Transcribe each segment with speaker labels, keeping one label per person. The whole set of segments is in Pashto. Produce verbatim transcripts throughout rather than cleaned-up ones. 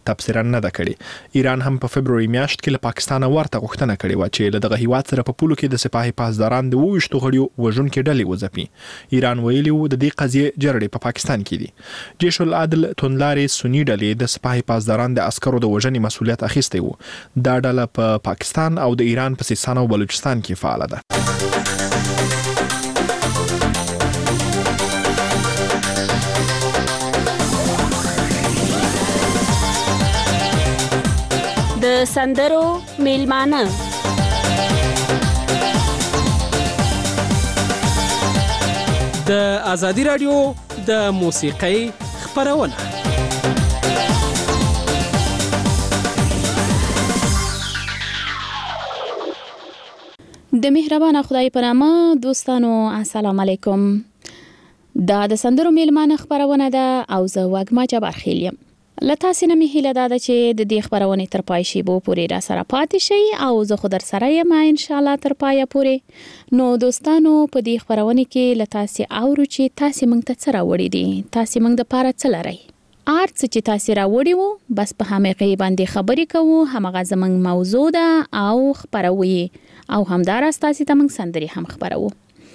Speaker 1: تبصره نه ده کړې. ایران هم په فبرवरी میاشت کې له پاکستان ورته غوښتنه کړې و چې له دغه هیواد سره په پولو کې د سپاهي پاسداران د وښتو غړیو وژونکو ډلې وځپي. ایران ویلي و د دې قضیه جرړې په پاکستان کې دي. جیش العدل توندلارې سنی ډلې د سپاهي پاسداران د عسکرو د وژنې مسولیت اخیستی و. دا ډله په پاکستان او د ایران په سیستان او بلوچستان کې فعال ده.
Speaker 2: د سندرو میلمانه
Speaker 3: د ازادي رادیو د موسیقۍ خبرونه.
Speaker 4: د مهربان خدای په نامه دوستانو السلام علیکم. دا د سندرو میلمانه خبرونه ده او زه وګما جبار خیل یم. لته سینمه هیله ده چې د دې خبرونه تر پای شي بو پوری را سره پاتې شي او زه خو در سره یم ان شاء الله تر پای پوری. نو دوستانو په دې خبرونه کې لته سي اورو چې تاسو موږ ته سره وړي دي، تاسو موږ د پاره څه لري. ارڅ چې تاسو را وړي وو بس په همغه باندې خبرې کوو، همغه زمنګ موضوع ده او خبروي او همدار تاسو ته موږ سندري هم خبرو.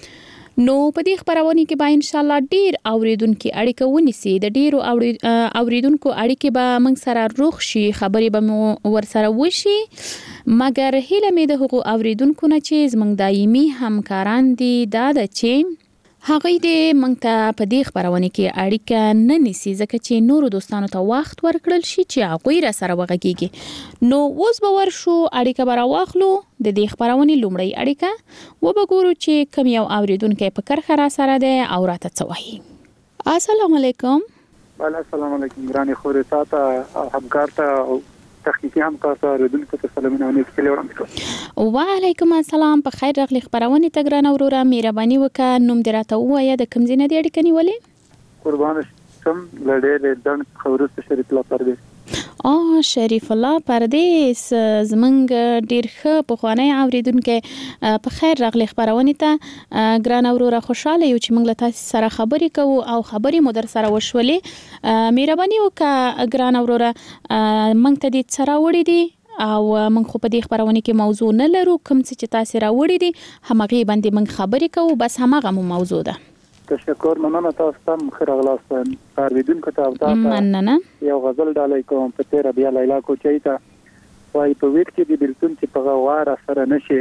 Speaker 4: نو په دې خبرونه کې به ان شاء الله ډیر اوریدونکو اړیکه ونیسي، د ډیرو اوریدونکو اړیکه به موږ سره روغ شي، خبرې به ور سره وشي. مګر هیله مې د حقوق اوریدونکو نه چې زموږ دایمي همکاران دي دا د چې هغه دې موږ ته په دې خبرونه کې اړیکه نه نیسي ځکه چې نورو دوستانو ته وخت ورکړل شي چې هغه را سره وغږیږي. نو اوس به ورشو اړیکه برا واخلو د دې خبرونه لومړی اړیکه و به ګورو چې کوم یو اوریدونکو په کرخه را سره ده او راته څه وایي. السلام علیکم.
Speaker 5: وعلیکم السلام علیکم ګراني خوري تاسو او همکار ته تخنیکی همکار ته اوریدونکو ته سلامونه او نیک کلی وړاندې کوم.
Speaker 4: وعلیکم السلام. په خیر راغلی خبرونه ته ګران اوروره مهرباني وکړه نوم دې راته ووایه د کوم ځای نه دې اړیکه نیولې؟
Speaker 5: قربان شم لړې د خبرو شریف الله پردیس.
Speaker 4: اه شریف الله پردیس زمنګ ډیر ښه په خوانی اوریدونکو په خیر راغلی خبرونه ته ګران اوروره خوشاله یو چې موږ له تاسو سره خبرې کوو او خبرې مو در سره وشولې. مهرباني وکړه ګران اوروره موږ ته دې سره وړي دي او موږ خو په دې خبرونه کې موضوع نه لرو، کوم څه چې تاسو را وړي دي همغه باندې موږ خبرې کوو، بس همغه مو موضوع ده.
Speaker 5: تشکر مننه تاسو ته مخیر اغلاستان اوریدونکو ته او
Speaker 4: مننه.
Speaker 5: یو غزل ډالۍ کوم په تیر بیا لیلا کوچی ته وای په ویر کې د بلتون چې په غواره سره نشي.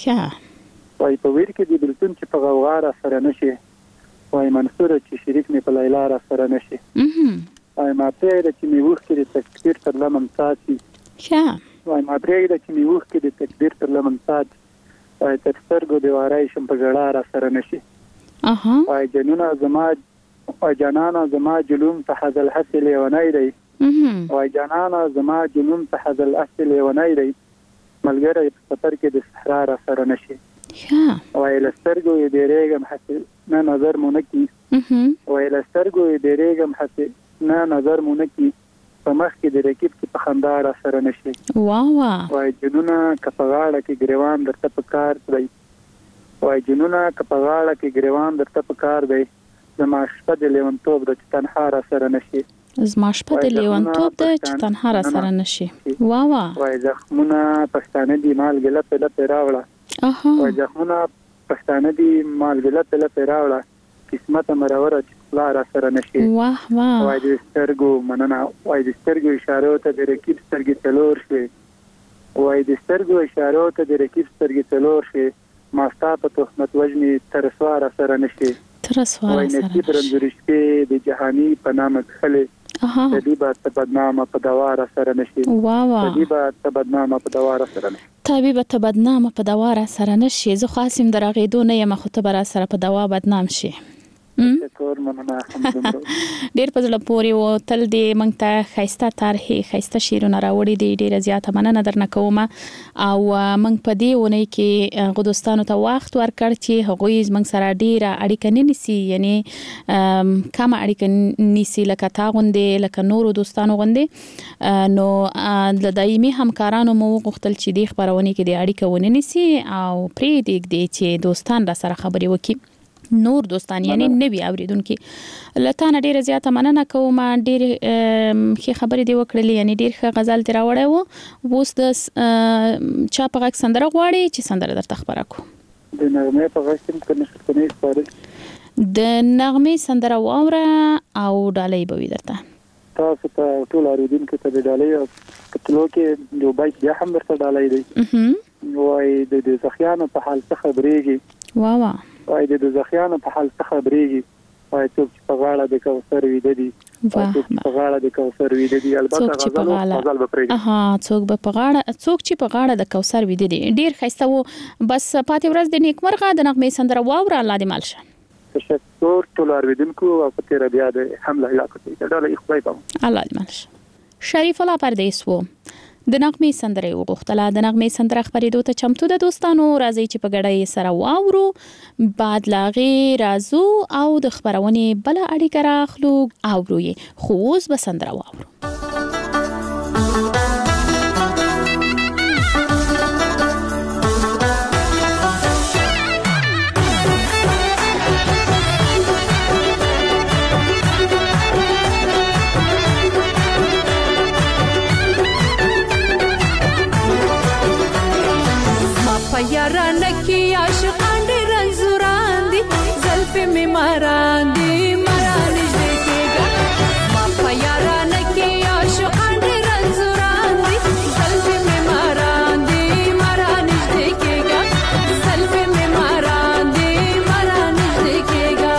Speaker 4: ښه
Speaker 5: وای په ویر کې د بلتون چې په غواره سره نشي، وای منصور چې شریک می په لیلا را سره نشي. وای ما پرې چې می وښ کې د تکبیر تر لمن ساتي.
Speaker 4: ښه
Speaker 5: وای ما پرې چې می وښ کې د تکبیر تر لمن ساتي، وای تر سترګو دی وارای شم په جړا را سره نشي.
Speaker 4: اها
Speaker 5: وای جنونه زما وای جنانا زما جلوم ته حذل حسل ونای دی. وای جنانا زما جلوم ته حذل حسل ونای دی، ملګری په سفر کې د صحرا را سره نشي.
Speaker 4: ښه
Speaker 5: وای لسترګو یې ډېرېږم حسل نه نظر مونږ کی. وای لسترګو یې ډېرېږم حسل نه نظر مونږ کی، په مخ کې د رکیب کې په خندا را سره نشي.
Speaker 4: واه واه.
Speaker 5: وای جنونه کپغاړه کې ګریوان درته په کار دی. وای جنونه کپغاړه کې ګریوان درته په کار دی، زما شپه د لیونتوب د تنها را سره نشي.
Speaker 4: زما شپه د لیونتوب د تنها را سره نشي. واه واه.
Speaker 5: وای زخمونه پښتانه دی مال ګله په لپه راوړه.
Speaker 4: اها
Speaker 5: وای زخمونه پښتانه دی مال ګله په لپه راوړه، قسمت مروره چې لا را سره نشي.
Speaker 4: واه واه.
Speaker 5: وای د سترګو مننه، وای د سترګو اشاره ته د رکیب سترګې تلور شي. وای د سترګو اشاره ته د رکیب سترګې تلور شي، ماستا په تهمت وجنی تر سوار سره نشي.
Speaker 4: تر سوار سره نشي. وای
Speaker 5: نصیب رنځوري شپې د جهانی په نام خلې.
Speaker 4: اها
Speaker 5: طبيبه ته بدنامه په دواره سره نشي.
Speaker 4: واه واه.
Speaker 5: طبيبه ته بدنامه په دواره سره نشي.
Speaker 4: طبيبه ته بدنامه په دواره سره نشي. زه خاصم درغېدو نه یم خو ته بر سره په دوا بدنام شي.
Speaker 5: شکر مننه الحمدلله.
Speaker 4: ډیر په زړه پورې و تل دې مونږ ته خیسته طرحې خیسته شیرونه راوړي دي، ډیره زیاته مننه درنه کوم. او مونږ په دې ونی کې غدوستانو ته وخت ورکړ چې هغوی زمونږ سره ډیره اړیکه نه نیسي، یعنی کم اړیکه نیسي لکه تا غوندې لکه نورو دوستانو غوندې. نو د دایمي همکارانو مو غوښتل چې دې خبرونه کې د اړیکه ونه نیسي او پرې دې چې دوستان را سره خبرې وکړي. نور دوستان یعنی نوی اوریدونکو لته نه ډیره زیاته مننه کوم ډیر ښه خبرې دی وکړلې یعنی ډیر ښه غزل دی راوړی وو اوس د چا په غږ سندره غواړي چې سندره درته خبره کو
Speaker 5: د نغمه په غږ کې کنه څه خبرې
Speaker 4: د نغمه سندره واوره او ډالۍ به وي درته
Speaker 5: تاسو ته ټول اوریدونکو ته د ډالۍ او کتلو کې یو بایت بیا هم درته ډالۍ دی وای د زخیانو په حال څه خبرېږي
Speaker 4: وا وا
Speaker 5: وای د زخیانو په حال څه خبرېږي وای څوک په غاړه د کوثر ویده دي څوک په غاړه د کوثر ویده دي البته غزل غزل به پرېږي
Speaker 4: اها څوک په غاړه څوک چې په غاړه د کوثر ویده دي ډیر ښایسته وو بس پاتې ورځ د نیکمرغه د نغمه سندره واوره الله دې مالشه
Speaker 5: تشکر ټول اوریدونکو او په تیر بیا د حمله علاقه ته ډاله خدای په
Speaker 4: الله دې مالشه شریف الله پردیس وو د نغمه سندره وغوښتله د نغمه سندره خبرېدو ته چمتو د دوستانو راځي چې په ګډه سره واورو بعد لاغي رازو او د خبرونه بل اړیکه راخلو اورو یې خو اوس به سندره واورو
Speaker 6: یاران کی عاشقان دی رنزوران دی زلف می ماران دی مران دیکھےگا ما یاران کی عاشقان دی رنزوران دی زلف می ماران دی مران دیکھےگا زلف می ماران دی مران دیکھےگا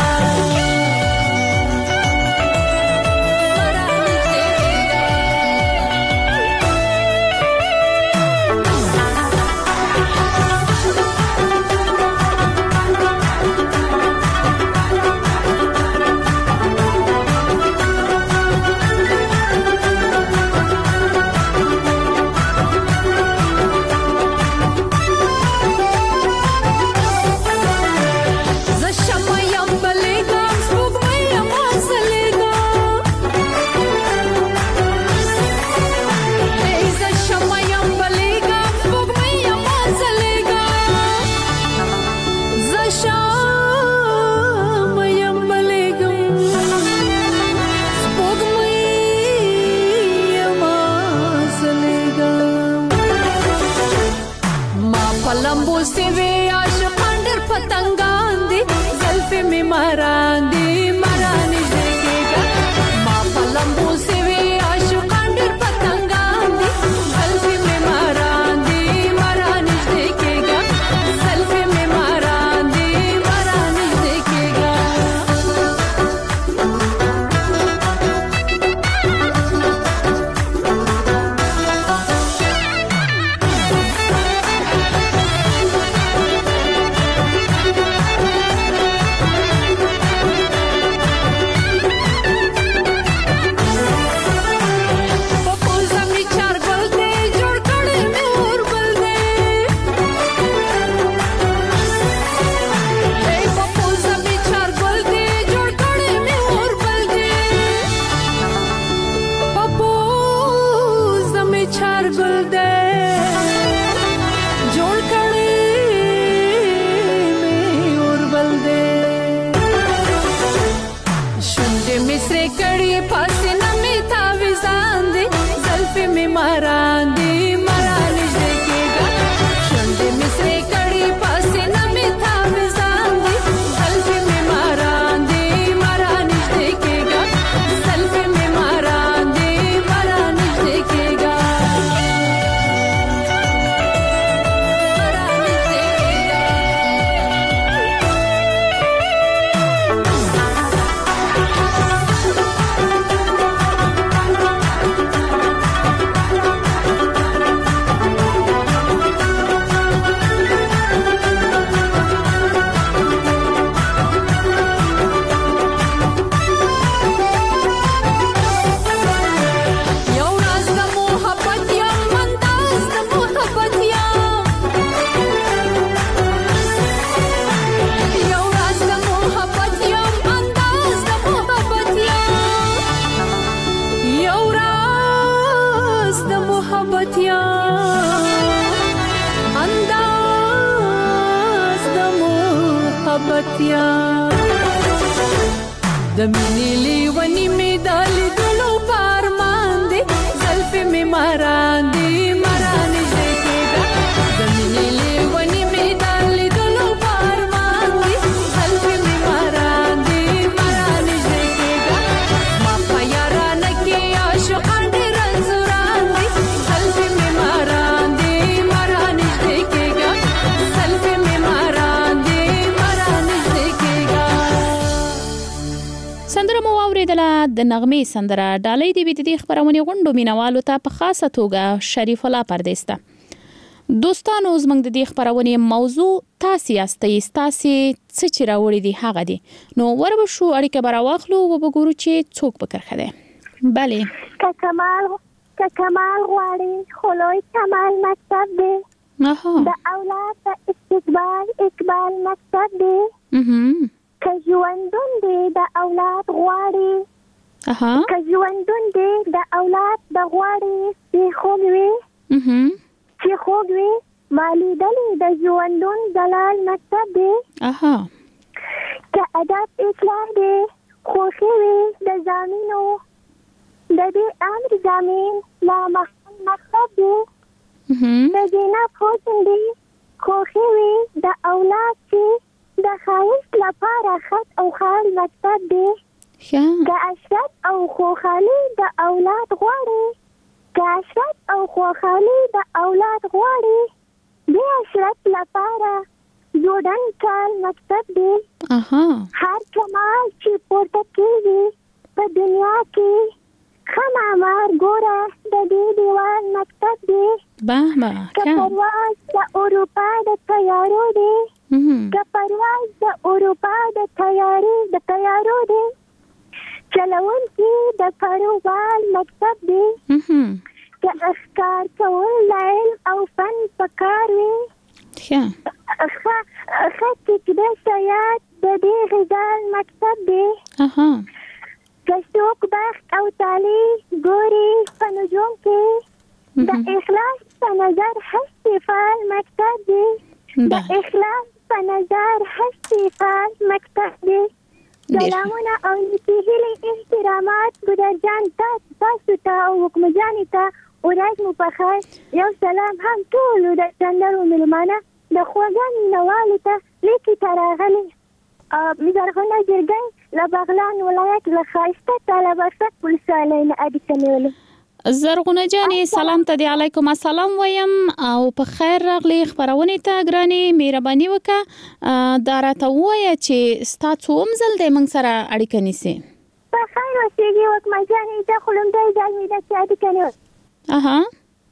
Speaker 6: زړورتیا د مینې لیونی مې د لیدلو په ارمان دی زلفې مې ماران دي ماران نږدې کېږه د مینې لیونی مې د لیدلو په ارمان دی زلفې مې ماران دي ماران نږدې کېږه ما په یارانه کې عاشقان ډېر انځوران دي زلفې مې ماران دي ماران نږدې کېږه زلفې مې ماران دي ماران نږدې کېږه.
Speaker 4: سندره مو واوریدله د نغمې سندره ډالۍ دی د دې خبرونه غونډو مینوالو ته په خاصه توګه شریف الله پردیسته. دوستانو زمنګ د دې خبرونه موضوع تاسو یاستئ تاسو څه چې راوړي دي هغه دي نو وربه شو اړیکه براواخلو او وګورو چې څوک پکرخه ده. bale
Speaker 7: که کمال که کمال غواړي خلوی کمال مکتب دی د اولاد د استقبال اقبال مکتب دی که ژوندون دی د اولاد غواړي
Speaker 4: اها
Speaker 7: که ژوندون دی د اولاد د غواړي چې خوږ وي چې خوږ وي مالی دلی د ژوندون دلال مکتب دی
Speaker 4: اها
Speaker 7: که ادب اصلاح دی خوښي وي د زامینو د دې امر زامین لا محل مکتب دی د زینب حسن دی خوښي وي د اولاد چې د ښایست لپاره خط او خال مکتب دی که عشرت او خوشحالي د اولاد غواړي که عشرت او خوشحالي د اولاد غواړي د عشرت لپاره جوړن کال مکتب دی هر کمال چې پورته کېږي په دنیا کې خمامار ګوره د دې دیوال مکتب دی
Speaker 4: بابا
Speaker 7: که پرواز د اروپا د تیارو دی که پرواز د اروپا د تیاري د تیارو دی چلون کې د کاروبار مکتب دی که افکار کول علم او فن پکار وي ښه ټیک د شیات د دې غزال مکتب دی که څوک بخت او تالی ګوري په نجوم کې د اخلاص په نظر هستې فعال مکتب دی د اخلاص په نظر هستې فعال مکتب دی. سلامونه او نتیجې احترامات ګدرجان تاسو ته او حکمجانې ته ورځ مو په خیر یو سلام هم ټولو د سندرو مېلمانه د خوږه مینوالو ته لیکې ته راغلي زرغونه جرګۍ له بغلان ولایت له ښایسته طالبرسک ولسوالۍ نه اډیکه نیولې.
Speaker 4: زرغونه جانې سلام ته دی علیکم السلام وایم او په خیر راغلی خبرونه ته ګرانې مهرباني وکړه دا راته ووایه چې ستا څوم ځل دی موږ سره اړیکه نیسې.
Speaker 7: په خیر اوسېږي وکمه جانې دا خو لومړی ځل مې ده چې اړیکه نیول.
Speaker 4: اها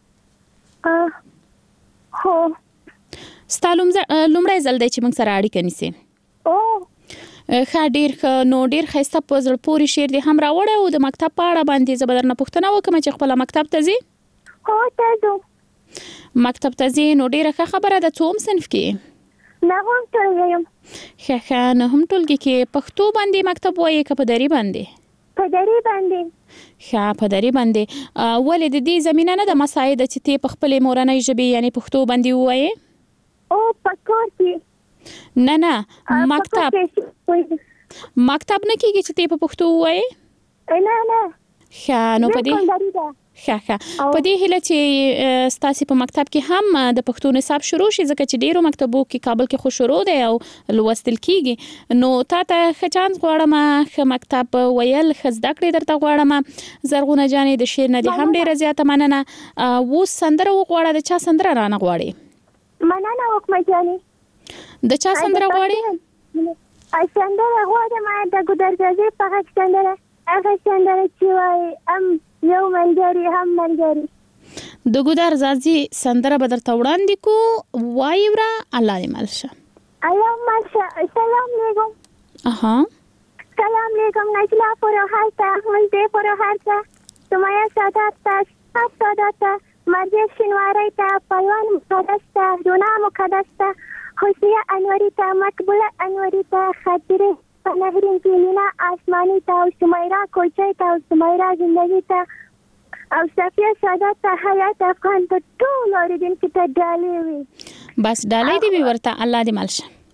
Speaker 7: هو
Speaker 4: ستا لومړی ځل دی چې موږ سره اړیکه نیسې.
Speaker 7: او
Speaker 4: ښه ډېر ښه نو ډېر ښایسته په زړه پورې شعر دې هم راوړی او د مکتب په اړه باندې زه به درنه پوښتنه وکړم چې خپله مکتب ته ځې؟
Speaker 7: هو ته ځو.
Speaker 4: مکتب ته ځې نو ډېره ښه خبره ده. څوم صنف کې؟
Speaker 7: نهم ټولګی یم.
Speaker 4: ښه ښه نهم ټولګي کې پښتو باندې مکتب وایې که په دري باندې؟
Speaker 7: په دري باندې.
Speaker 4: ښه په دري باندې. ولې د دې زمینه نه ده مساعده چې ته په خپلې مورنۍ ژبې یعنې پښتو باندې ووایې؟
Speaker 7: او په کور کې
Speaker 4: نه نه مکتب مکتب نه کېږي چې ته په پښتو ووایې؟
Speaker 7: نه نه
Speaker 4: ښه نو په دې ښه ښه په دې هیله چې ستاسې په مکتب کې هم د پښتو نصاب شروع شي ځکه چې ډېرو مکتبو کې کابل کې خو شروع دی او لوستل کېږي نو تا ته ښه چانس غواړم ښه مکتب ویل ښه زده کړې درته غواړم. زرغونه جانې د شعر نه دې هم ډېره زیاته مننه. اوس سندره وغواړه د چا سندره رانه غواړې؟
Speaker 7: مننه وکمه جانې.
Speaker 4: د چا سندره غواړې؟
Speaker 7: سندره غواړم د ګودرزازي په غږ سندره هغه سندره چې وایي هم یو ملګري هم ملګري.
Speaker 4: د ګودرزازي سندره به درته وړاندې کو وایي وره الله دې مل شه.
Speaker 7: الله مل شه. سلام علیکم.
Speaker 4: اها
Speaker 7: سلام علیکم نجلا پروهر ته مزدې پروهر ته سمایا سادات ته سادات ته مرجع شینواری ته پروان مقدس ته دونا مقدس ته خوشیه انوری ته مقبوله انوری ته خاطره نهرین کلینا آسمانی ته او سمیرا کوچی ته او سمیرا زندگی ته او صفیه سادات ته حیات افغان ته ټول اوریدونکو ته ډالۍ وي.
Speaker 4: بس ډالۍ دې ورته الله دې مل شه.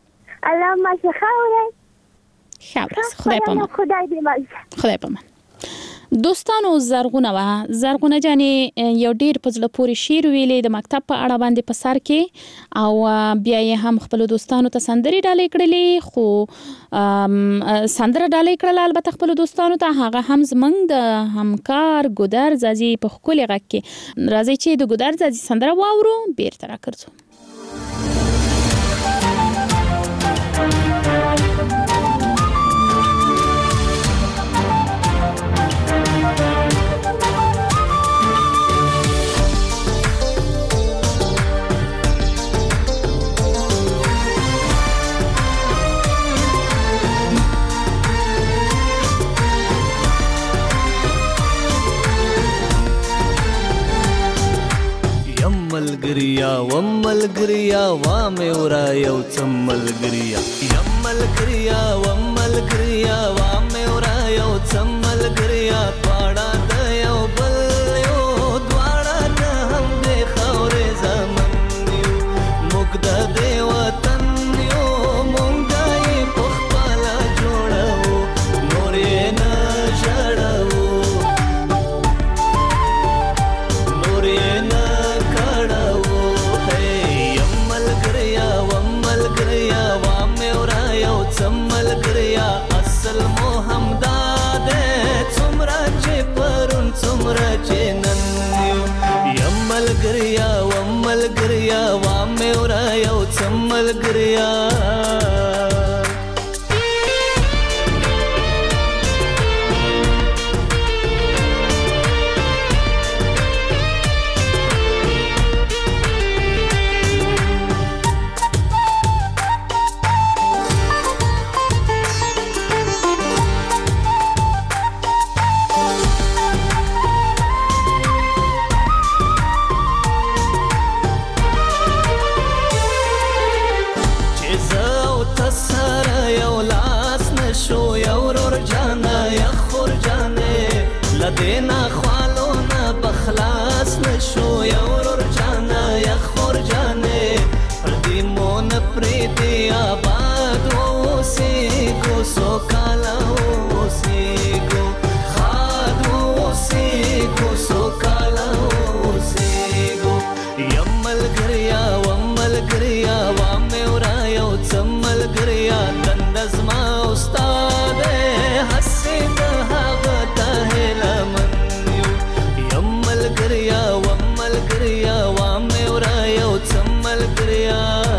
Speaker 7: الله ما شخاوره
Speaker 4: خبر خدای پامان
Speaker 7: خدای دې
Speaker 4: خدای پامان دوستانو زرغونه وا زرغونه جانې یو ډیر په زړه پورې شعر ویلې د مکتب په اړه باندې په سر کې او بیا یې هم خپل دوستانو ته سندري ډالۍ کړلې خو سندره ډالۍ کړل البته خپل دوستانو ته هغه هم زمنګ د همکار ګودر زازي په خپل غږ کې راځي چې د ګودر زازي سندره واورو بیرته راکړو
Speaker 8: ملګریا و ملګریا وا مې ورا یو څم ملګریا یم ملګریا و ملګریا وا مې ورا یو څم ملګریا پاړه د یو بل یو دواړه د هم دې خاورې زمن یو موږ د دې وطن یو موږ یې په خپله جوړو نور یې نه ژړو نور یې نه ملګریا اصل مو همدا ده څومره چې پرون څومره چې نن یو یم ملګریا و ملګریا وا مې ورا یو څم ملګریا دینا خوالو نا بخلاص نشو یورور جانا یا خور جانے پردی مون پریتی آباد اوسی گو سو کالا اوسی گو خاد اوسی گو سو کالا اوسی گو یم ملګریا و ملګریا وا مې ورا یو څم ملګریا دندز ما استاد حسې د هغه ته ملګریا و ملګریا وا مې ورا یو څم ملګریا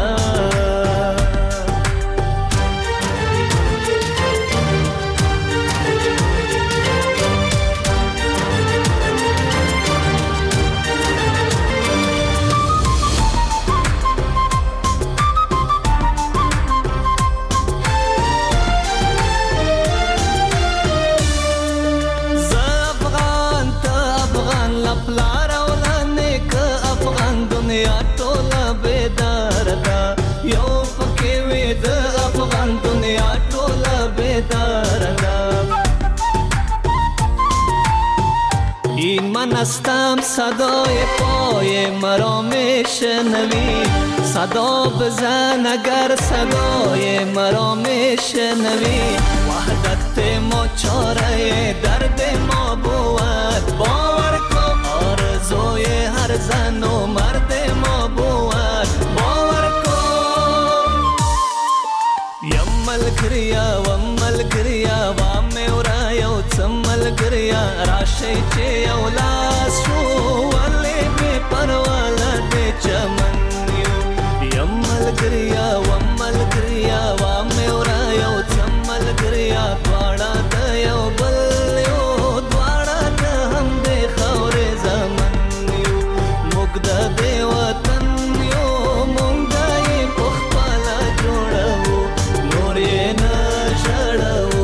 Speaker 8: این من هستم صدای پای مرا میشنوی صدا بزن اگر صدای مرا میشنوی وحدت ما چاره درد ما بود باور کن آرزوی هر زن و مرد ما بود باور کن یم ملګریا و ملګریا وا مې ورا یو څم ملګریا راشي چې یو لاس شو ولې بې پروا له دې چمن یو یم ملګریا و ملګریا وا مې ورا یو څم ملګریا دواړه د یو بل یو دواړه د هم دې خاورې زمن یو موږ د دې وطن یو موږ یې په خپله جوړو نور یې نه ژړو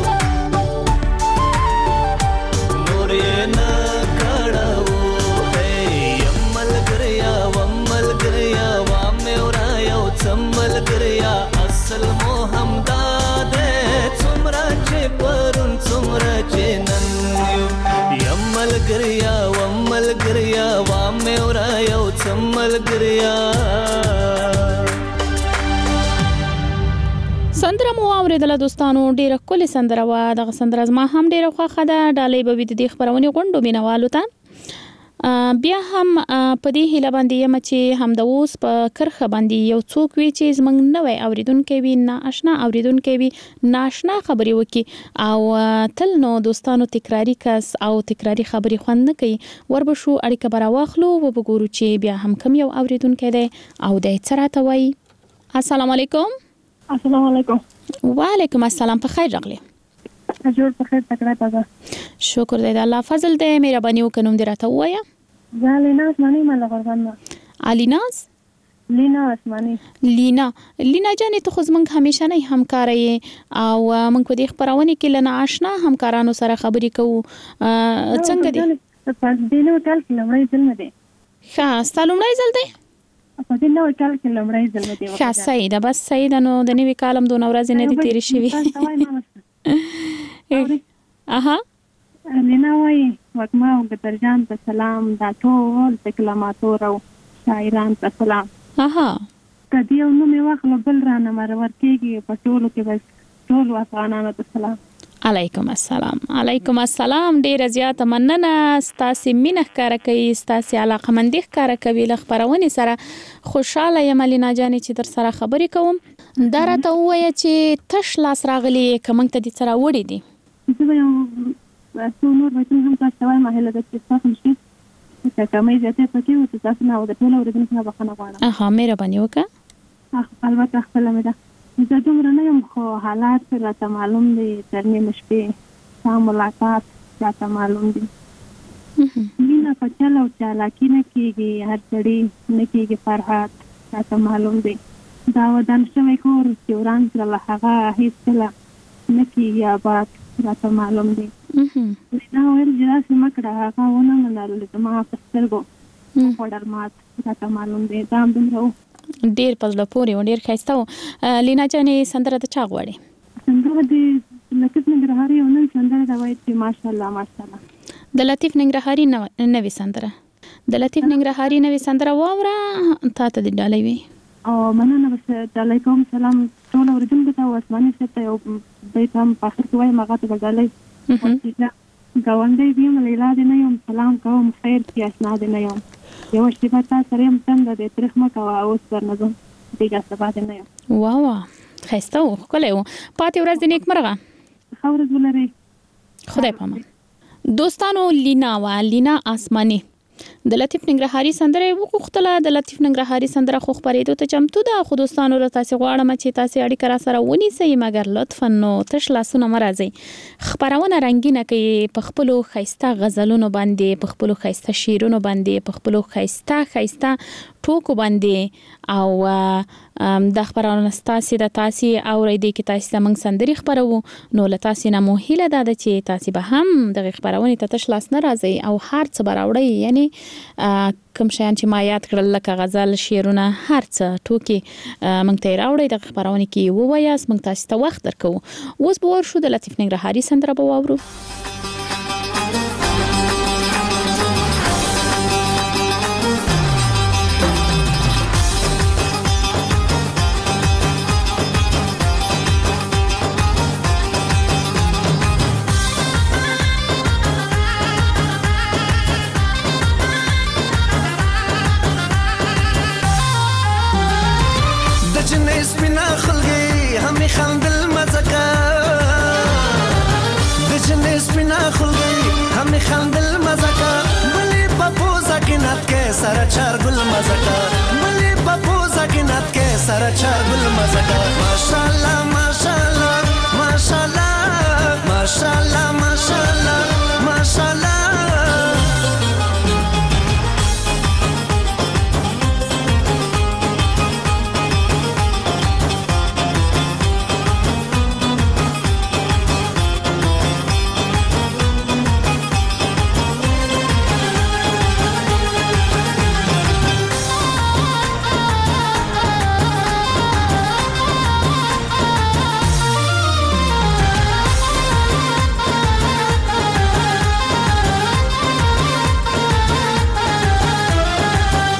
Speaker 8: نور یې نه کړو یم ملګریا و ملګریا وا مې ورا یو څم ملګریا اصل مو همدا ده څومره چې پرون څومره چې نن یو یم ملګریا و ملګریا وا مې ورا یو څم ملګریا
Speaker 4: سندره مو اوریدله دوستانو، ډیره ښکلې سندره وه. دغه سندره زما هم ډیره خوښه ده. ډالۍ به وي د دې خپرونې غونډو مینوالو ته. بیا هم په دې هیله باندې یم چې هم د اوس په کرخه باندې یو څوک وي چې زمونږ نوی اوریدونکی وي، نااشنا اوریدونکی وي، نااشنا خبرې وکړي او تل نو دوستانو تکراری کس او تکراری خبرې خوند نه کوي. وربشو اړیکه به راواخلو و وګورو چې بیا هم کم یو اوریدونکی دی او د څه راته وایي. السلام علیکم.
Speaker 9: السلام علیکم.
Speaker 4: وعلیکم السلام. په خیر راغلی.
Speaker 9: جوړ په خیر تکړه تازه.
Speaker 4: شکر دی د الله فضل دی. مهرباني وکړئ نوم دې راته ووایه.
Speaker 9: زه لینا اسماني مله غربانه.
Speaker 4: الیناز؟
Speaker 9: لینا اسماني.
Speaker 4: لینا لینا جانې ته خو زمونږ همیشه نه همکاره یې او موږ په دې خپرونې کې له نااشنا همکارانو سره خبرې کوو. څنګه دی؟
Speaker 9: په دې نو کال کې لومړی ځل نه دی.
Speaker 4: ښه ستا لومړی ځل دی؟
Speaker 9: په دې نو کال کې لومړی ځل نه دی.
Speaker 4: ښه صحیح ده. بس صحیح ده. نو د نوي کال هم دونه ورځې نه دي تېرې شوي. اها
Speaker 9: لینا وایي وږمه او ګدرجان ته سلام، دا ټول تکلاماتو رو شاعران ته سلام.
Speaker 4: اها
Speaker 9: کدی یو نوم یې واخلو بل رانه مرور کېږي په ټولو کې بس ټولو افغانانو ته سلام.
Speaker 4: علیکم السلام. علیکم السلام. ډیره زیاته مننه. ستاسې مینه ښکاره کوي، ستاسې علاقمندي ښکاره کوي. له خپرونې سره خوشحاله یم لینا جانې چې در سره خبرې کوم. دا راته ووایه چې تش لاس راغلی که موږ ته دې څه راوړي دي؟
Speaker 9: زه به یو څو نور بیتونه هم تاسو ته وایم. هیله ده چې ستاسو هم شي که کمۍ زیاتې پکې وي چې تاسو نه او د ټولو اورېدونکو نه بخښنه غواړم.
Speaker 4: اها مهرباني وکړه.
Speaker 9: البته خپله مې ده. زه دومره نه یم خو حالات راته معلوم دي. تر نیمې شپې ستا ملاقات راته معلوم دي. مینه په چل او چالاکي نه کېږي، هر سړي نه کېږي فرحات راته معلوم دي. دا ودان شوی کور چې وران کړه له هغه هېڅکله نه کېږي آباد راته معلوم دي. دا ویل چې داسې مه کړه هغه ونه منل زما په سترګو خوړل مات راته معلوم دي. دا هم دومره و.
Speaker 4: ډیر په زړه پورې و. ډیر ښایسته و. لینا جانې سندره د چا غواړې؟
Speaker 9: سندره د لطیف ننګرهاري یو نوې سندره ده وایي چې ماشاءالله ماشاءالله.
Speaker 4: د لطیف ننګرهاري نوې سندره د لطیف ننګرهاري نوې سندره واوره تا ته دې ډالۍ وي.
Speaker 9: او مننه. بس ډالۍ کوم. سلام ټولو اورېدونکو ته او اسماني صاحب ته یو بیت هم په اخر کې وایم هغه ته به ډالۍ ګاونډی دې یم لیلا دې نه یم سلام کوم خیر چې اشنا دې نه یم یو شیبه تا سره یم څنګه دې تریخ مه کوه اوس درنه ځم دیګه سبا دې نه یم.
Speaker 4: واه واه ښایسته و ښکلی و. پاتې ورځ دې نیکمرغه.
Speaker 9: ښه ورځ ولرئ.
Speaker 4: خدای پامان. دوستانو لینا وه لینا آسماني د لطیف ننګرهاري سندره وغوښتله. د لطیف ننګرهاري سندره خو خپرېدو ته چمتو ده خو دوستانو له تاسې غواړم چې تاسې اړیکه را سره ونیسئ مګر لطفا نو تش لاسونه مه راځئ. خپرونه رنګینه کوي په خپلو ښایسته غزلونو باندې، په خپلو ښایسته شعرونو باندې، په خپلو ښایسته ښایسته ټوکو باندې او د خپرونه ستاسې د تاسې اورېدې کې تاسې ته موږ سندرې خپروو. نو له تاسې نه مو هیله ده چې تاسې به هم دغې خپرونې ته تش لاس نه راځئ او هر څه به راوړئ. یعنې کوم شیان چې ما یاد کړل لکه غزل، شعرونه، هر څه ټوکې موږ ته یې راوړئ. دغه خپرونې کې یې ووایاست، موږ تاسې ته وخت درکوو. اوس به ورشو د لطیف ننګرهاري سندره به واورو.
Speaker 8: سره چار گل مزکا ملی پپوزا کی نات کے سره چار گل مزکا ماشاءاللہ ماشاءاللہ ماشاءاللہ ماشاءاللہ ماشاءاللہ ماشاءاللہ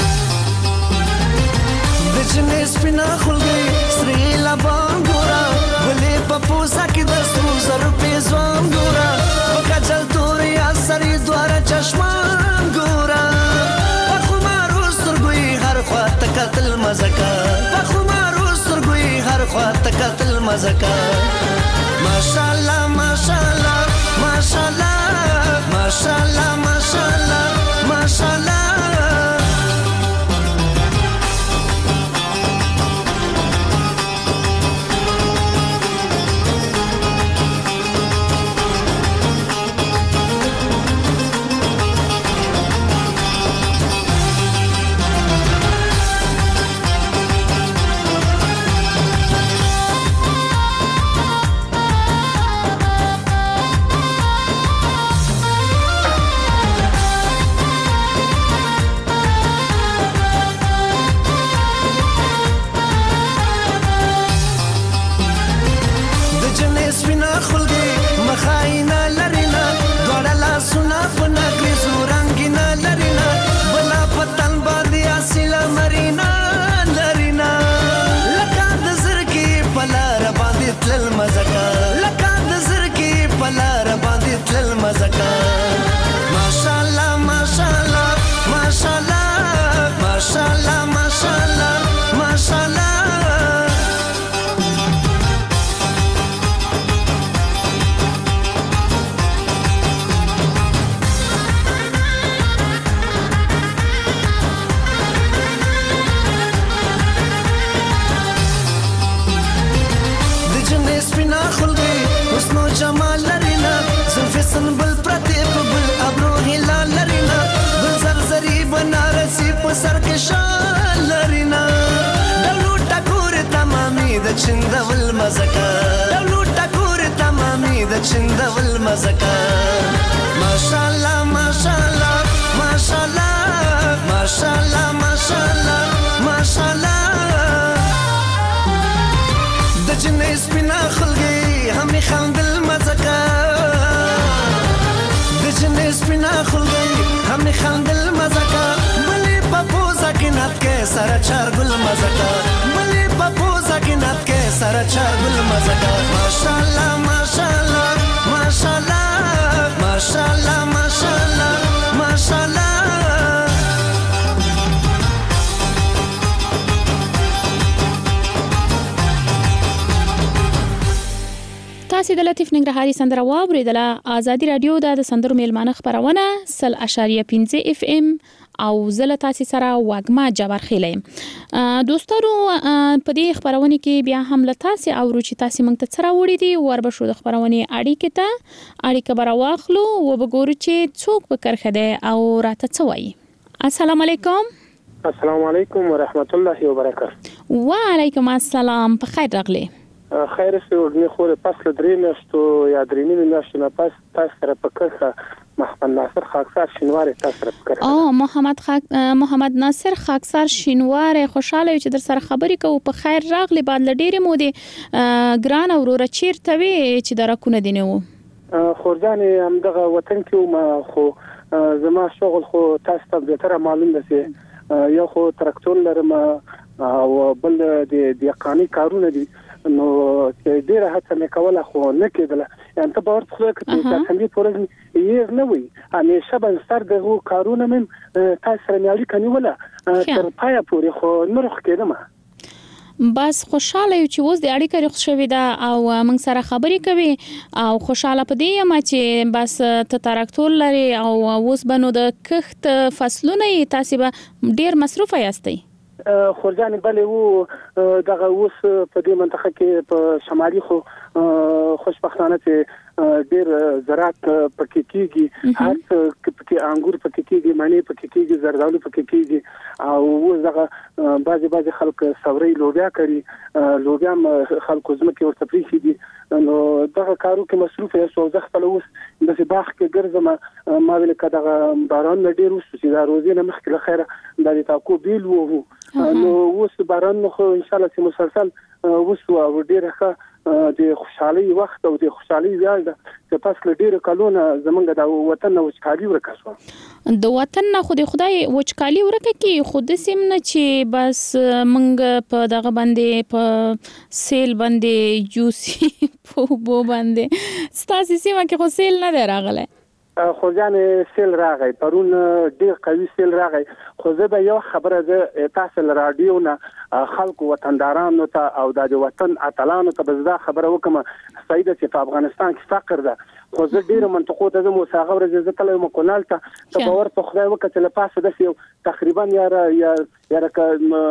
Speaker 8: سپینا خلګي سری لبان ګورا په پوزه کې د سرو زرو پیزوان ګوره په کجل تورې اثر یې دواره چشمان ګوره په خمارو سترګو یې هر خوا ته کتل مزه کا په خمارو سترګو یې هر خوا ته کتل مزه کا ماشاءالله ماشاءالله ماشاءالله ماشاءالله ماشاءالله ماشاءالله چندول مزکا دولو ټکور تمامي د چندول مزکا ماشاءالله ماشاءالله ماشاءالله ماشاءالله ماشاءالله ماشاءالله د جنې سپینا خلګي همي خندل مزکا د جنې سپینا خلګي همي خندل مزکا بلې په پوزا کې نات کې سره چار ګل مزکا بلې په پوزا کې نات کې سره چار ګل مزکا ماشاءالله ماشاءالله ماشاءالله ماشاءالله ماشاءالله ماشاءالله
Speaker 4: تاسو د لطیف ننګرهاري سندره واوریدله. آزادي رادیو د سندرو میلمانه خبرونه سل اشاریه پنځه اف ام او زله تاسو سره واګما جبر خېلې. دوستانو په دې خبرونه کې بیا هم لتاسي او روچي تاسو مونږ ته سره وړي دي وربشو د خبرونه اړیکه ته اړیکه بر واخلو او وګورو چې څوک به کرخده او راته څه وایي. السلام علیکم.
Speaker 10: السلام علیکم ورحمت الله وبرکاته.
Speaker 4: وعلیکم السلام. په خیر راغلی.
Speaker 10: خیر سه ورنه خو پس له درې میاشتو یا درې نیمه میاشتو نه پس تاسو سره په کړه محمد ناصر خاکسار شینوار تاسو سره په کړه.
Speaker 4: او محمد خاک محمد ناصر خاکسار شینوار خوشاله چې در سره خبرې کوو. په خیر راغلی. بعد له ډېرې مودې ګران اورور چیرته وی چې درکونه دي نو
Speaker 10: خورځان هم دغه وطن کې ما خو زما شغل خو تاسو ته به تر معلوم ده چې یو خو ترکتور لرم او بل د دیقانی کارونه دي نو ډیره هڅه مې کوله خو نه کېدله. یعنی ته به ورته خو کته چې څنګه پورز یې نه وي همیشه به ستر دغه کارونه مې تاسو سره مې اړیکه نیوله تر پای پورې خو نه روخ کېدم.
Speaker 4: بس خوشاله یو چې اوس د اړیکې رخ شوې ده او موږ سره خبرې کوي او خوشاله پدې یم چې بس ته ترکتور لري او اوس بنو د کښت فصلونه تاسو به ډیر مصروف یاستئ.
Speaker 10: خورجان بلې وو دغه اوس په دې منطقه کې په شمالي خو خوشبختانه چې ډېر زراعت پکې کېږي هر څه پکې انګور پکې کېږي مڼې پکې کېږي زردالو پکې کېږي او اوس دغه بعضي بعضي خلک سوري لوبیا کوي لوبیا خلکو زمکه ورته پریښي دي نو دغه کارو کې مصروف یې سو ځخ په اوس د باغ کې ګرځم ما ویل کده باران ډېر وسو چې دا روزي نه مخکې له خیره د تاکو بیل وو نو اوس باران خو ان شاء الله چې مسلسل وسو او ډېر ښه د خوشحالي وخت او د خوشحالي ویاړ ده چې پس له ډیرو کلونو زمونږ د وطن وچکالي ورکه شوه
Speaker 4: د وطن نه خو د خدای وچکالي ورکه کې خود سیم نه چې بس مونږ په دغه باندې په سیل باندې یوسی په بو باندې ستاسو سیمه کې خو سیل نه دی راغلی
Speaker 10: خو ځان سیل راغی پرون ډیر قوي سیل راغی خو زه به یو خبره ده تاسو له رادیو نه خلکو وطندارانو ته او د وطن اتلانو ته بزدا خبره وکم سیده چې په افغانستان کې فقر ده خو زه ډیر منطقو ته زمو ساغه ورځ زه تل مقنال ته ته باور په خدای وکړه چې لپاسه د یو تقریبا یا یا یا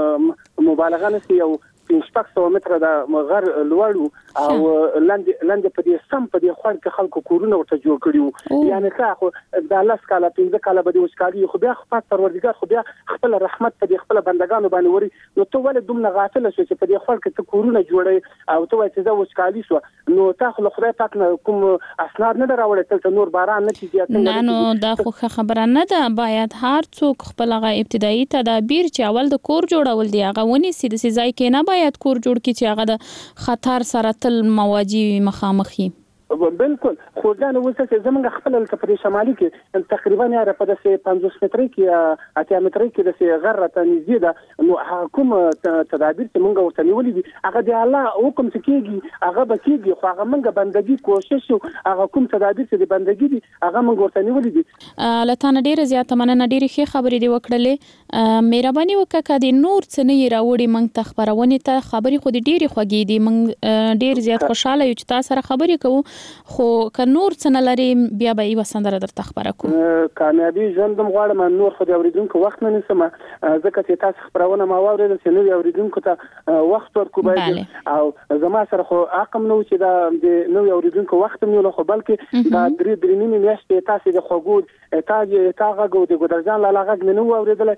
Speaker 10: مبالغه نشي یو پنځه سوه متره د غر لوړ او لاندې لاندې په دې سم په دې خوړ کې خلکو کورونه ورته جوړ کړیو یعنی ښه خو د لاس کاله پنځه کاله به د وشکالي خو بیا خپل پروردګار خو بیا خپل رحمت په دې خپل بندگانو باندې وري نو ته ولې دومره غافل شې چې په دې خوړ کې ته کورونه جوړې او ته وایې چې دا وشکالي شو نو تاسو له خدای پاک نه کوم اسناد نه راوړل ته نور باران نه کیږي
Speaker 4: نه نو دا خو خبره نه ده باید هر څوک خپل هغه ابتدایي تدابیر چې اول د کور جوړول دی هغه ونی سي د سزای کې نه باید کور جوړ کی چې هغه د خطر سره تل مواجه مخامخي
Speaker 10: بالکل خو دا نو وسه چې زمونږ خپل په شمالي کې تقریبا یا په داسې پنځوس متري کې اته متري کې د غره ته نږدې ده نو حکوم تدابیر چې مونږ ورته نیولې دي هغه د الله حکم څخه کېږي هغه به کېږي خو هغه مونږ بندګي کوشش او هغه کوم تدابیر چې د بندګي دي هغه مونږ ورته نیولې دي
Speaker 4: لته ډیره زیاته مننه ډیره ښه خبرې دی وکړلې مهرباني وکړه کدي نور څه نه راوړي مونږ ته خبرونه ته خبرې خو دې ډیره خوږې دي مونږ ډیر زیات خوشاله یو چې تاسو سره خبرې کوو خو که نور څه نه لري بیا به یې وسندره درته خبره کوم
Speaker 10: کامیابی ژوندم غواړم نور خو د اوریدونکو وخت نه نیسم ځکه چې تاسو خبرونه ما واورېدل چې نو اوریدونکو ته وخت ورکو باید او زما سره خو عقم نو چې دا د نو اوریدونکو وخت نه خو بلکې دا درې درې نیمه میاشتې تاسو د خوګو تاج تاغه د ګدرجان لاله نه اوریدل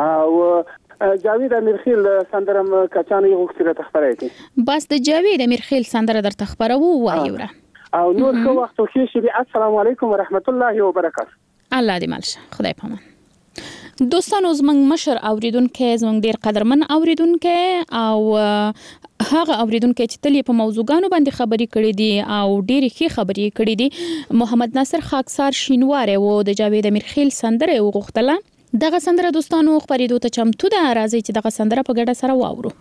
Speaker 10: او جاوید امیرخیل سندرم کچانه یو خبره تخبره کی
Speaker 4: بس د جاوید امیرخیل سندره در تخبره وو وایوره
Speaker 10: او نور څه وخت خو شي السلام علیکم ورحمت الله وبرکاته
Speaker 4: الله دې مالشه خدای پامان دوستانو زمنګ مشر اوریدونکو زمنګ ډیر قدرمن اوریدونکو او هغه اوریدونکو چې تلې په موضوعګانو باندې خبرې کړې دي او ډېری ښه خبرې کړې دي محمد ناصر خاکسار شینواره وو د جاوید امیرخیل سندره وغوښتله دغه سندره دوستانو خبرېدو ته چمتو ده راځي چې دغه سندره په ګډه سره واورو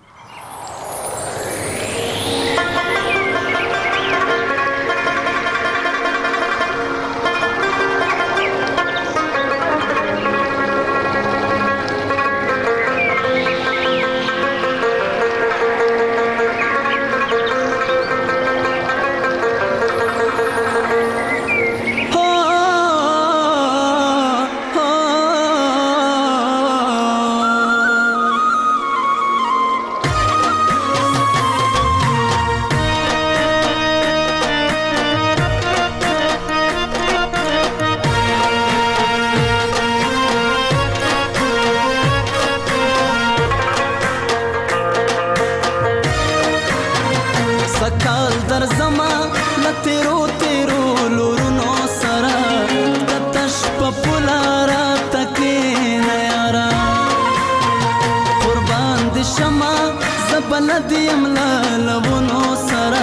Speaker 8: ندیم لالونو سرا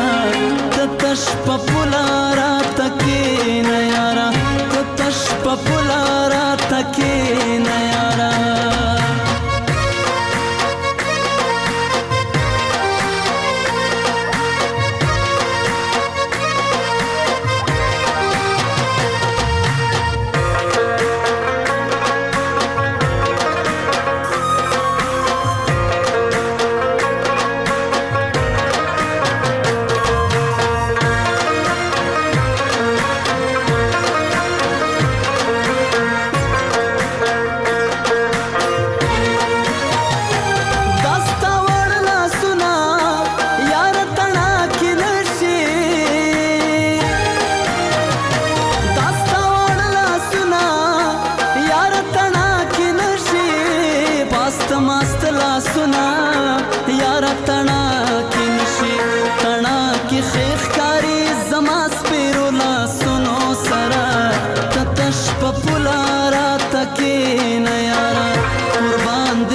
Speaker 8: تتش پپولارا تکی نیارا تتش پپولارا تکی نیارا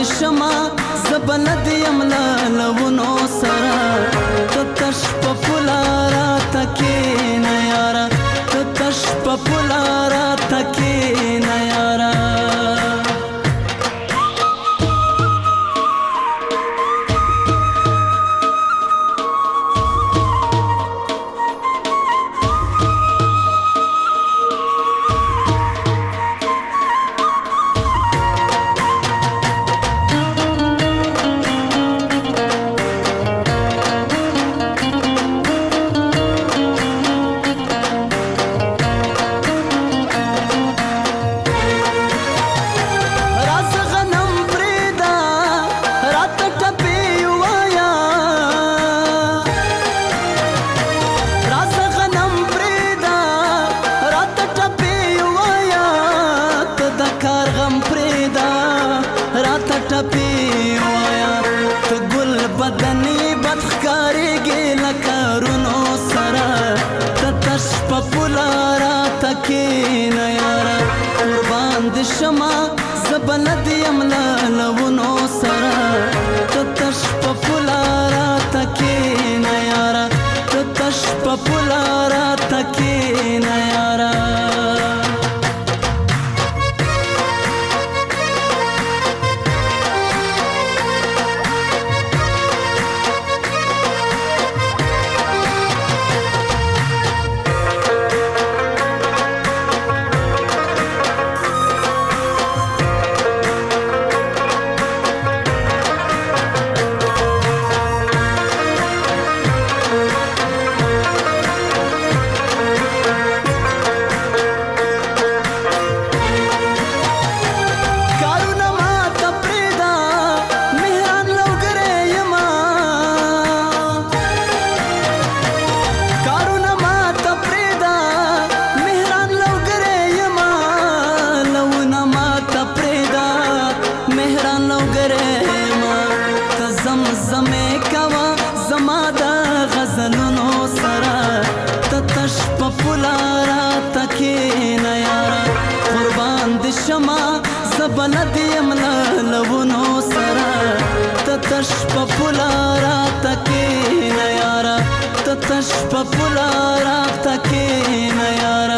Speaker 8: زبل دیم لالونو سرا تتش پپولا پلا رافته کینه یاره.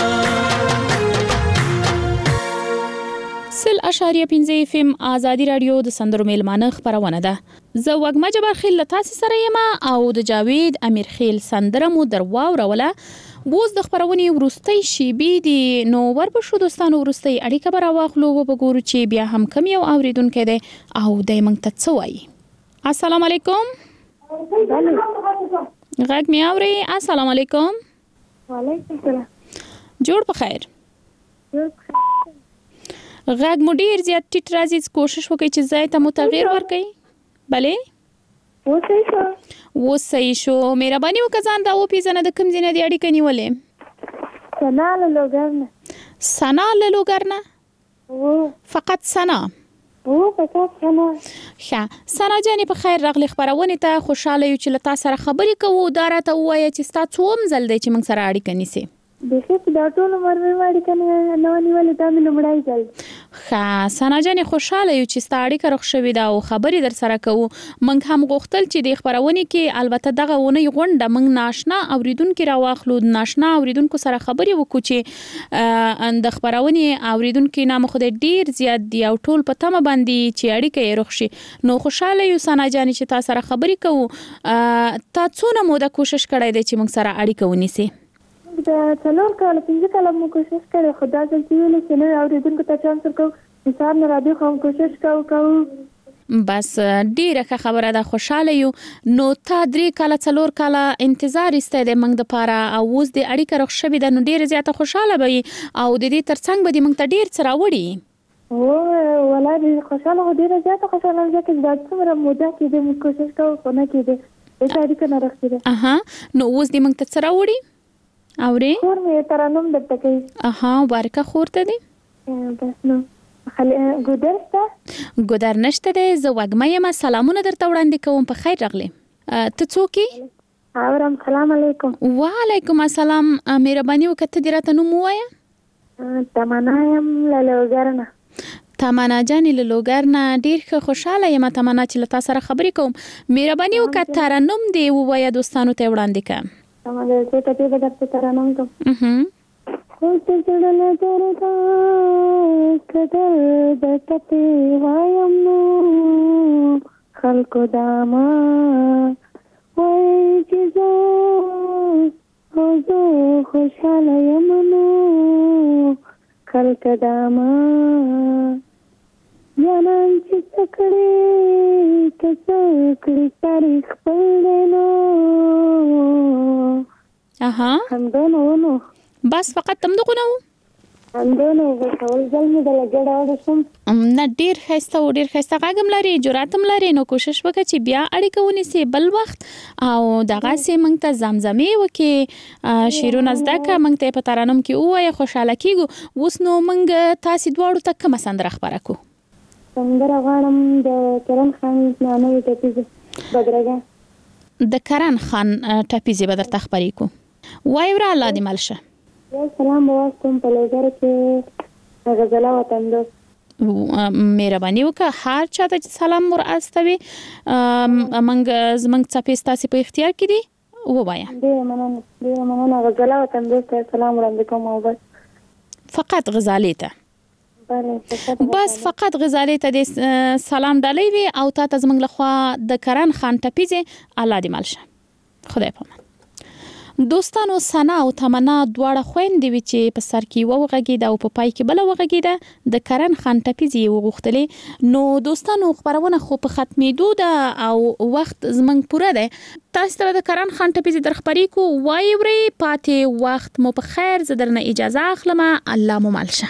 Speaker 4: سل اشاریه پنځه اف ام آزادي رادیو د سندرو میلمانه خبرونه ده. زه وګما جبر خیل تاسو سره یم او د جاوید امیر خیل سندره مو درواوروله. بوز د خبرونې ورستۍ شیبې دي نو وربشو دوستانو ورستۍ اړیکه به راواخلو او وګورو چې بیا هم کم یو اوریدونکو دی او دای موږ ته څه وایي. السلام علیکم. غږ مې اوري؟ السلام علیکم.
Speaker 9: وعلیکم السلام.
Speaker 4: جوړ په خیر. غږ مو ډیر زیات ټیټ راځي، کوشش وکړئ چې ځای ته مو تغییر ورکړئ. بله
Speaker 9: وصحیح شو
Speaker 4: وصحیح شو. مهرباني وکړه ځان دا وپېژنه د کوم ځای نه دې اړیکه نیولې؟
Speaker 9: سنا له لوګر نه.
Speaker 4: سنا له لوګر نه؟ فقط سنا؟
Speaker 9: او فقط سنا.
Speaker 4: ښه سنا جانې په خیر راغلې خپرونې ته. خوشحاله یو چې له تا سره خبرې کوو. دا راته ووایه چې ستا څوم ځل دی چې موږ سره اړیکه نیسې؟
Speaker 9: بیخي په دا ټول عمر مې اړیکه نه ونیولې، دا مې لومړی ځل.
Speaker 4: ښه سنا جانې خوشحاله یو چې ستا اړیکه رخ شوې ده او خبرې در سره کوو. موږ هم غوښتل چې د خپرونې کې البته دغه اونۍ غونډه موږ ناشنا اوریدونکو راواخلو، د ناشنا اوریدونکو سره خبرې وکړو چې د خپرونې اوریدونکو نام خو ډیر زیات دی او ټول په تمه باندې چې اړیکه یې رخ شي. نو خوشحاله یو سنا جانې چې تا سره خبرې کوو. تا څونه موده کوشش کړی دی چې موږ سره اړیکه ونیسې؟
Speaker 9: دا څلور کاله پنځه کاله مو کوشش کړی، خو دا ځل چې ویلې چې نه اورېدونکو ته چانس ورکوو، مثال نه راډیو خو هم کوشش کوو کوو
Speaker 4: بس ډیره ښه خبره ده. خوشاله یو. نو تا درې کاله څلور کاله انتظار ایسته د موږ د پاره او اوس د اړیکه رخ شوې ده، نو ډیره زیاته خوشاله به او د دې ترڅنګ به موږ ته ډیر څه راوړي.
Speaker 9: او ولا دې خوشاله خو ډیره زیاته خوشاله ځکه دا څومره موده کې دې موږ کوشش کوو خو نه کېده دا اړیکه نه راځي.
Speaker 4: اها نو اوس دې موږ ته څه راوړي؟ اوري
Speaker 9: خور مې ترانم درته کوي.
Speaker 4: اها ورکه خور ته دي
Speaker 9: بس نو خل ګودر ته
Speaker 4: ګودر نشته ده. زه وګما یم. سلامونه درته وړاندې کوم. په خیر راغلی. ته څوک یې؟
Speaker 9: اورم. سلام علیکم.
Speaker 4: وعلیکم السلام. مهرباني وکړه دې راته نوم ووایه.
Speaker 9: تمنا یم له لوګر نه.
Speaker 4: تمنا جانې له لوګر نه. ډیر ښه خوشاله یم تمنا چې له تا سره خبرې کوم. مهرباني وکړه ترنم دې ووایه دوستانو ته وړاندې کړه.
Speaker 9: تمام دې ته په دغه ترانم کوم.
Speaker 4: اها
Speaker 9: خو ته جوړه درته کدل د کته وایم نو خلکو داما وای چې زه او زه خوشاله یم نو خلکو داما جانان چې څکړې کڅ کړې تاریخ پلنو.
Speaker 4: اها
Speaker 9: همدانو ونو
Speaker 4: بس فقط تم دغه نو
Speaker 9: همدانو ټول ځل مې د لګړا ورسم
Speaker 4: نه. ډیر خسته او ډیر خسته غاګم لري، جرأتم لري. نو کوشش وکړه چې بیا اړیکه ونیسي بل وخت او دغه سي موږ ته زمزمه وکي شیرونه زده کا موږ ته په ترانم کې وایي خوشاله کیږو. اوس نو موږ تاسو دواړو ته کوم سندره خبره کو؟
Speaker 9: سندره غواړم د کرن خان نانوي ټپیزه بدرګه.
Speaker 4: د کرن خان ټپیزه بدر تخبرې کو. وای ور الله دې ملشه.
Speaker 9: سلام واسطم په لوګر کې غزلا وطن دوست.
Speaker 4: مهرباني وکړه هر چاته چې سلام ور استوي منګ زمنګ څپې ستاسو په اختیار کې دي ووایا.
Speaker 9: ډیر مننه ډیر مننه. غزلا وطن دوست سلام وړاندې کوم او بس
Speaker 4: فقط غزالې ته بس فقط غزالې ته د سلام ډالۍ وي او تاسو زمنګ لخوا د کرن خان ټپیزه الله دې ملشه. خدای پامان. دوستانو سنا او تمنا دواړه خويندې وی چې په سر کې وغږیده او په پای کې بل وغږیده د کرن خان ټپیزي وغوښتلې. نو دوستانو خبرونه خو په ختمېدو ده او وخت زمنګ پوره ده. تاسو ته د کرن خان ټپیزي در خبرې کو وای وري پاتې وخت مو په خیر زه درنه اجازه اخلم. الله مو ملشه.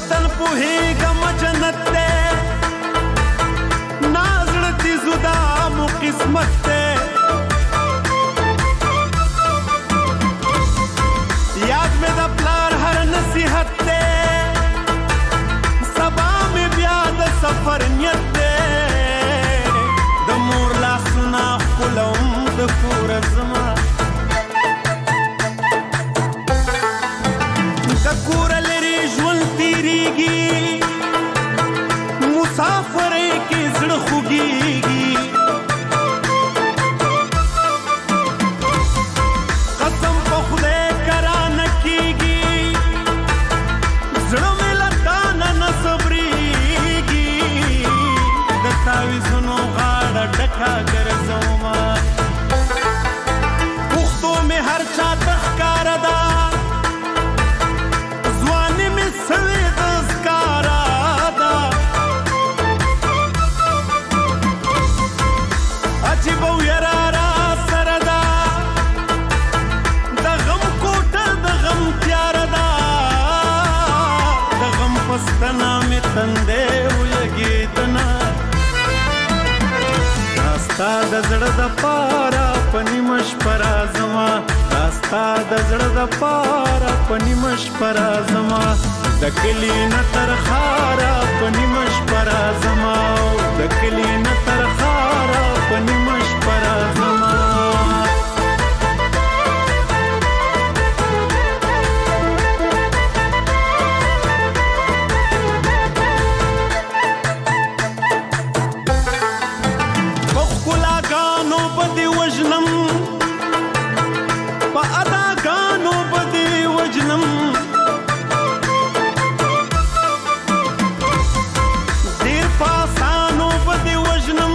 Speaker 11: وطن پوهیږم جنت دی نازړه دې زدا مو قسمت دی یاد مې د پلار هر نصیحت دی سبا مې بیا د سفر نیت دی د مور لاسونه ښکلوم د کوره زما د کوره لرې ژوند تېرېږي مسافرۍ کې زړه خوږېږي قسم په خدای کرانه کېږي زړه مې له تا نه نه صبرېږي د تاویزونو غاړه ډکه ګرځومه پښتو مې هر چا ته ښکاره ده ځواني مې سوې د ښکاره ده عجیبه ویره را سره ده د غم کوټه د غم تیاره ده د غم په ستنه مې تندی ولګېدنه دا ستا د زړه دپاره په نیمه شپه راځمه دا ستا د زړه دپاره په نیمه شپه راځمه د کلي نه تر ښاره په نیمه شپه راځمه د کلي نه تر ښاره په نیمه شپه راځمه په ښکلاګانو به دې وژنم په اداګانو به دې وژنم ډېر په اسانو به دې وژنم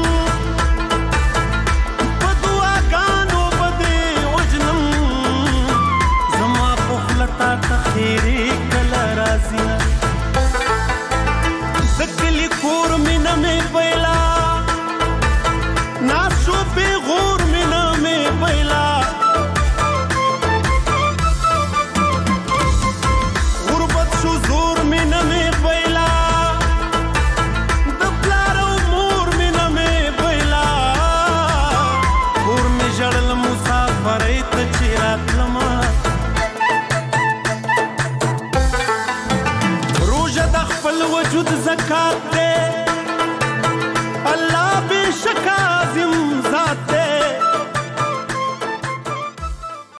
Speaker 11: په دعاګانو به دې وژنم زما په خوله تا ته خیرې کله راځي د کلي کور مینه مې پیلا ناز شو پیغور مینه مې پیلا غربت شو زور مینه مې پیلا د پلار او مور مینه مې پیلا کور مې ژړل مسافرۍ ته چې راتلمه روژه د خپل وجود زکات